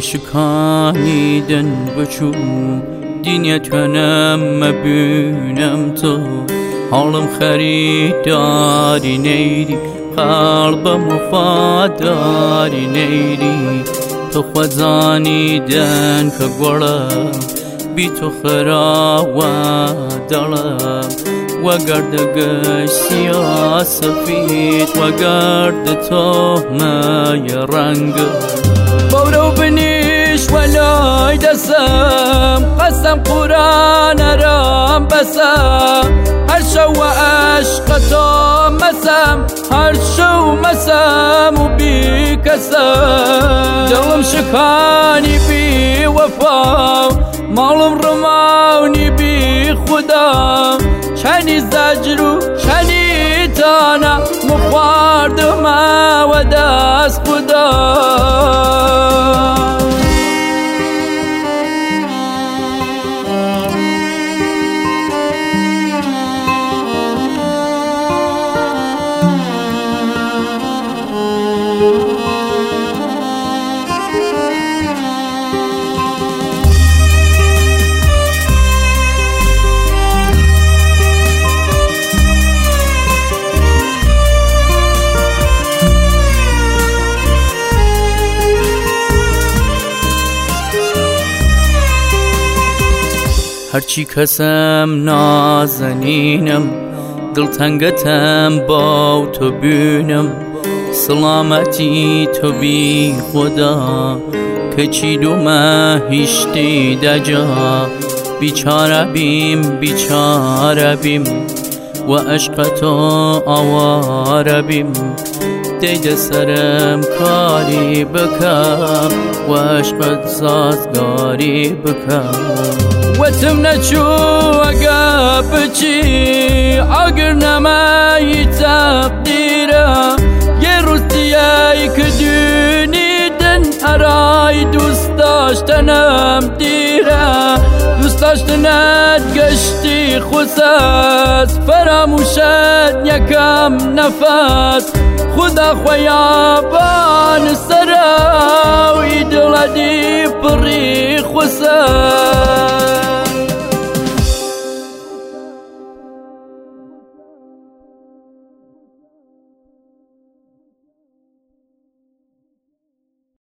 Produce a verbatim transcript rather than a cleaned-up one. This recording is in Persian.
شکانی دن بچو دنیا توانم مبینم تو حالم خریداری نیری قلبم وفاداری نیری تو خوزانی دن که گوڑم بی تو خراوه دلم و گردگش سیاه سفید و گرد تو مای رنگ بورو بنیش ولای دسم قسم قرآن رام بسم هر شو عشق تو مسم هر شو مسم و بی کسم دلم شکانی بی وفا مالم رماونی بی خدا چنی زجرو چنی تانا مخواردم و دست خدا هرچی کسم نازنینم دلتنگتم با تو بینم سلامتی تو بی خدا که چی دومه هیشتی دجا بیچاره بیم بیچاره بیم و عشق تو آواره بیم دید سرم کاری بکم و عشقت سازگاری بکم وتم نشو عقب چی اگر نمایی تقدیرم یه روز دیگه که دونیدن ارای دوست داشتنم دیرم دوست داشتنت گشتی خوست فراموشت یکم نفس خدا خویابان سراوی دلدی پری خوست